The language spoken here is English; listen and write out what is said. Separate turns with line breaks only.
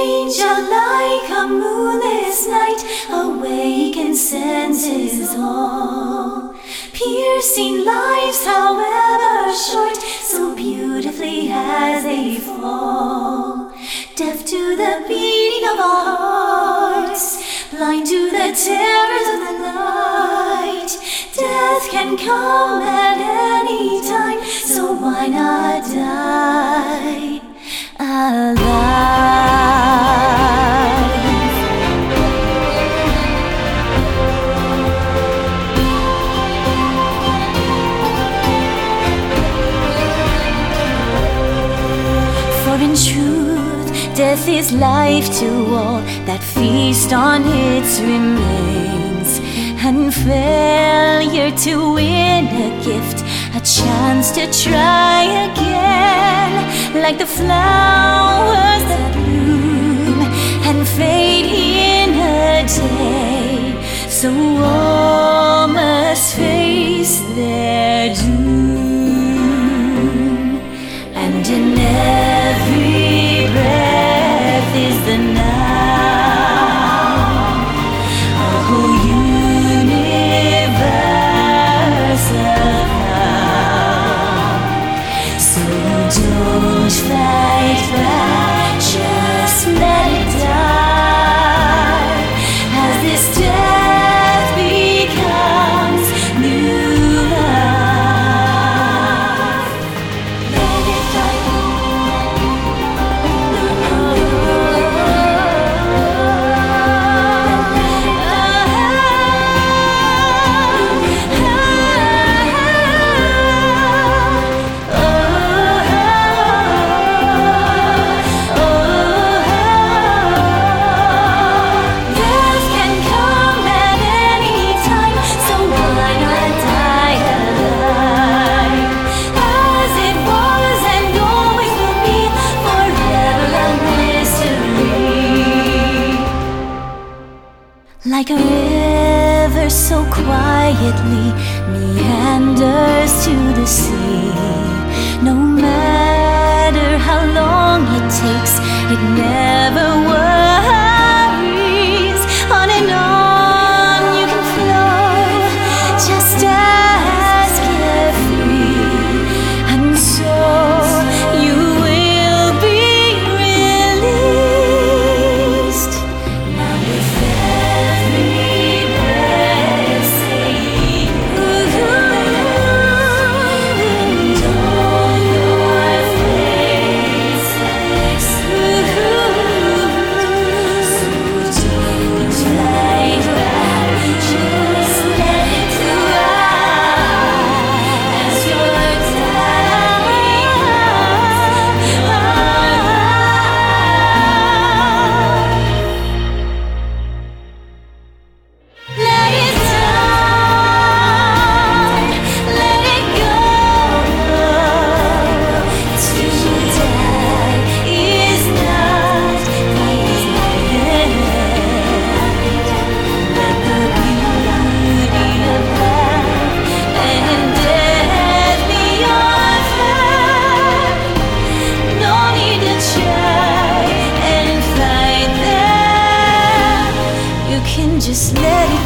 angel like a moonless night, awaken senses all. Piercing lives, however short, so beautifully as they fall. Deaf to the beating of our hearts, blind to the terrors of the night. Death can come at any time, so why not die alive? For in truth, death is life to all that feast on its remains, and failure to win a gift, a chance to try again. Like the flowers that bloom and fade in a day, so all must face their doom. And in every breath is the now, a whole universe of now. So don't fight back, just let it die, as this death becomes new life. Let it die. Like a river so quietly meanders to the sea. No matter how long it takes, it never worries. On and on you can flow, just as carefree, and so you will be released. Now with just let it